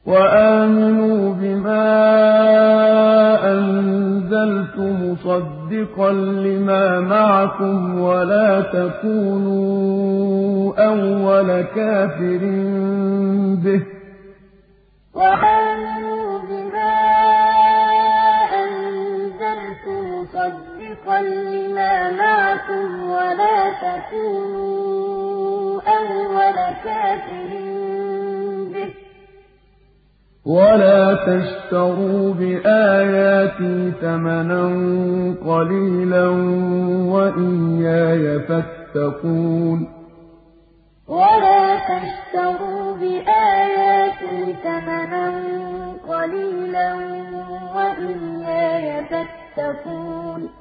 وَآمِنُوا بِمَا أَنزَلْتُ مُصَدِّقًا لِّمَا مَعَكُمْ وَلَا تَكُونُوا أَوَّلَ كَافِرٍ بِهِ ۖ وَلَا تَشْتَرُوا بِآيَاتِي ثَمَنًا قَلِيلًا وَإِيَّايَ فَاتَّقُونِ وَلَا تَشْتَرُوا بِآيَاتِي ثَمَنًا قَلِيلًا وَإِيَّايَ فَاتَّقُونِ